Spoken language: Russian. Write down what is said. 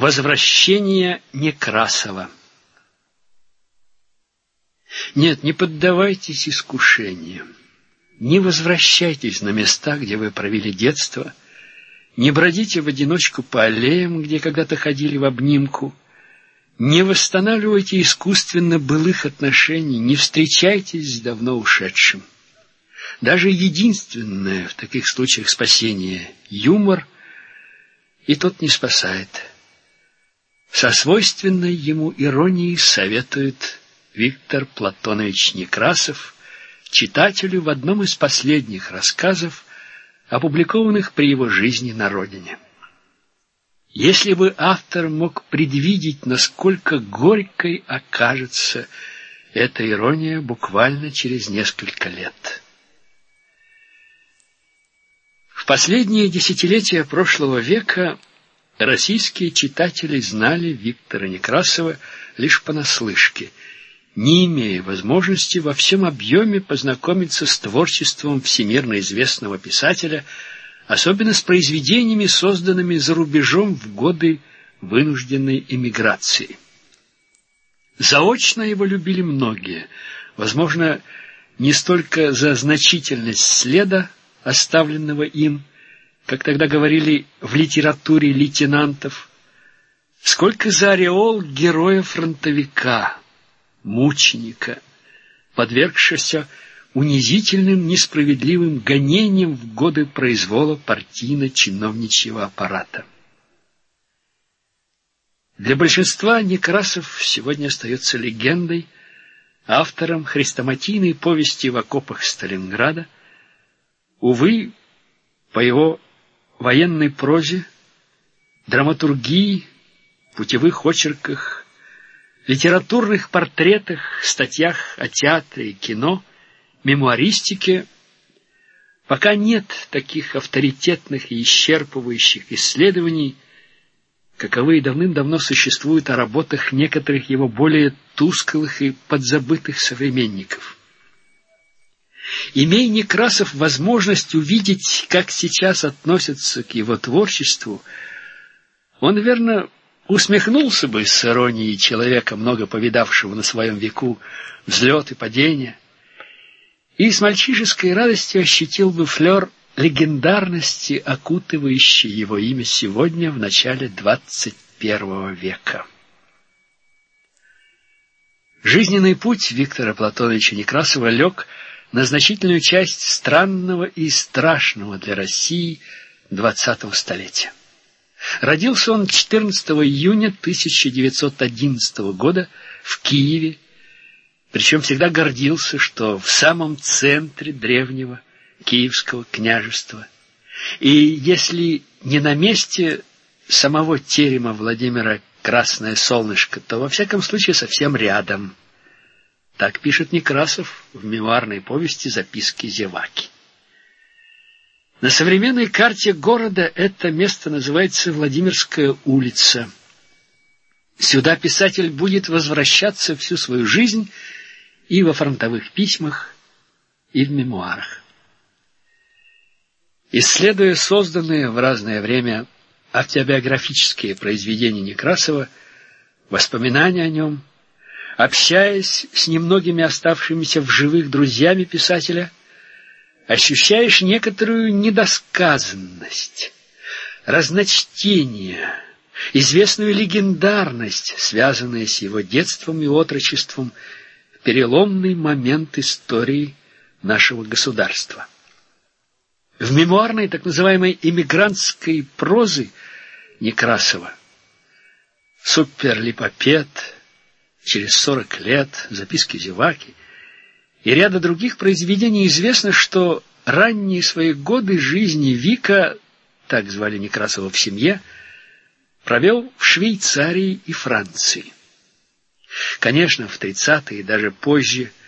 Возвращение Некрасова. Нет, не поддавайтесь искушению. Не возвращайтесь на места, где вы провели детство. Не бродите в одиночку по аллеям, где когда-то ходили в обнимку. Не восстанавливайте искусственно былых отношений. Не встречайтесь с давно ушедшим. Даже единственное в таких случаях спасение — юмор, и тот не спасает. Со свойственной ему иронией советует Виктор Платонович Некрасов читателю в одном из последних рассказов, опубликованных при его жизни на родине. Если бы автор мог предвидеть, насколько горькой окажется эта ирония буквально через несколько лет. В последние десятилетия прошлого века российские читатели знали Виктора Некрасова лишь понаслышке, не имея возможности во всем объеме познакомиться с творчеством всемирно известного писателя, особенно с произведениями, созданными за рубежом в годы вынужденной эмиграции. Заочно его любили многие, возможно, не столько за значительность следа, оставленного им, как тогда говорили в литературе лейтенантов, сколько за ореол героя-фронтовика, мученика, подвергшегося унизительным, несправедливым гонениям в годы произвола партийно-чиновничьего аппарата. Для большинства Некрасов сегодня остается легендой, автором хрестоматийной повести «В окопах Сталинграда». Увы, по его военной прозе, драматургии, путевых очерках, литературных портретах, статьях о театре и кино, мемуаристике пока нет таких авторитетных и исчерпывающих исследований, каковые давным-давно существуют о работах некоторых его более тусклых и подзабытых современников. Имея Некрасов возможность увидеть, как сейчас относятся к его творчеству, он, верно, усмехнулся бы с иронией человека, много повидавшего на своем веку взлет и падение, и с мальчишеской радостью ощутил бы флер легендарности, окутывающей его имя сегодня, в начале 21 века. Жизненный путь Виктора Платоновича Некрасова лег на значительную часть странного и страшного для России 20-го столетия. Родился он 14 июня 1911 года в Киеве, причем всегда гордился, что в самом центре древнего Киевского княжества, и если не на месте самого терема Владимира Красное Солнышко, то во всяком случае совсем рядом. Так пишет Некрасов в мемуарной повести «Записки зеваки». На современной карте города это место называется Владимирская улица. Сюда писатель будет возвращаться всю свою жизнь и во фронтовых письмах, и в мемуарах. Исследуя созданные в разное время автобиографические произведения Некрасова, воспоминания о нем, общаясь с немногими оставшимися в живых друзьями писателя, ощущаешь некоторую недосказанность, разночтение, известную легендарность, связанные с его детством и отрочеством в переломный момент истории нашего государства. В мемуарной так называемой эмигрантской прозы Некрасова «Суперлипопед», «Через 40 лет», «Записки зеваки» и ряда других произведений известно, что ранние свои годы жизни Вика, так звали Некрасова в семье, провел в Швейцарии и Франции. Конечно, в 30-е и даже позже